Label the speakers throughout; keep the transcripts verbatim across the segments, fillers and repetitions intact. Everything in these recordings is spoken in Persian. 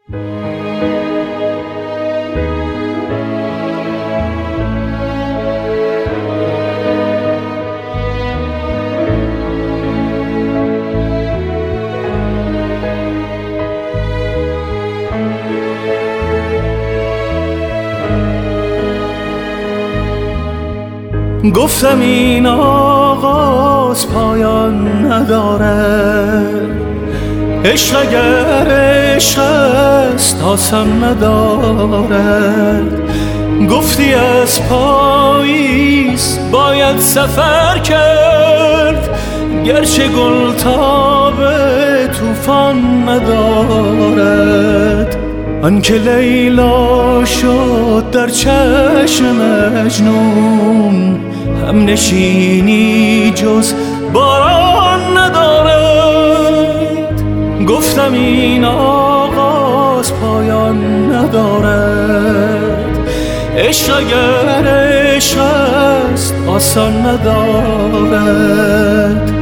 Speaker 1: گفتم این آغاز پایان نداره، عشق اگر عشق است آسان ندارد. گفتی از پاییز باید سفر کرد، گرچه گل تاب طوفان ندارد. آنکه لیلا شد در چشم مجنون، هم نشینی جز باران ندارد. گفتم این آغاز پایان ندارد، عشق اگر عشق است آسان ندارد.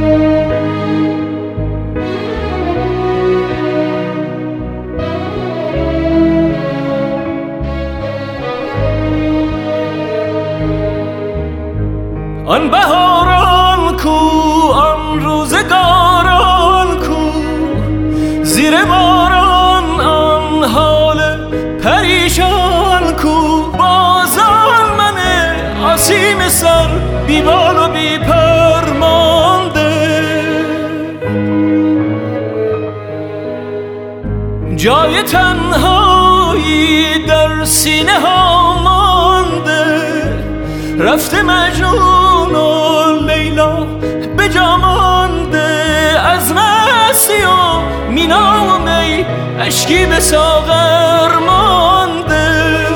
Speaker 1: آن بهاران کو، آن روزگاران کو، زیر باران آن حال پریشان کو. بازان من آسیم سر بی بال و بی پر مانده، جای تنهایی در سینه ها مانده. رفته مجنون و لیلا به جا مانده، از مستی و مینا و می اشکی به ساغر مانده.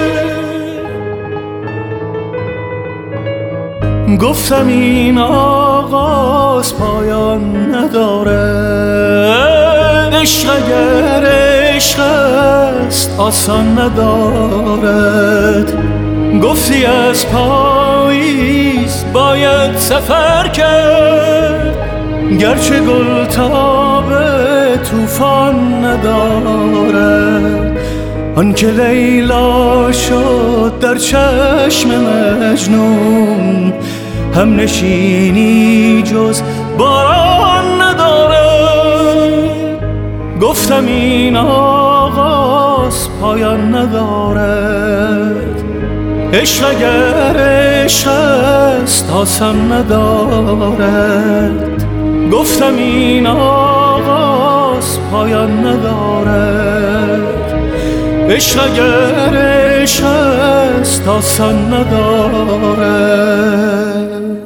Speaker 1: گفتم این آغاز پایان نداره، عشق اگر عشق است آسان ندارد. گفتی از پاییز باید سفر کرد، گرچه گل تاب طوفان ندارد. آنکه لیلا شد در چشم مجنون، هم نشینی جز باران ندارد. گفتم این آغاز پایان ندارد، عشق اگر عشق است آسان ندارد. گفتم این آغاز پایان ندارد، عشق اگر عشق است آسان ندارد.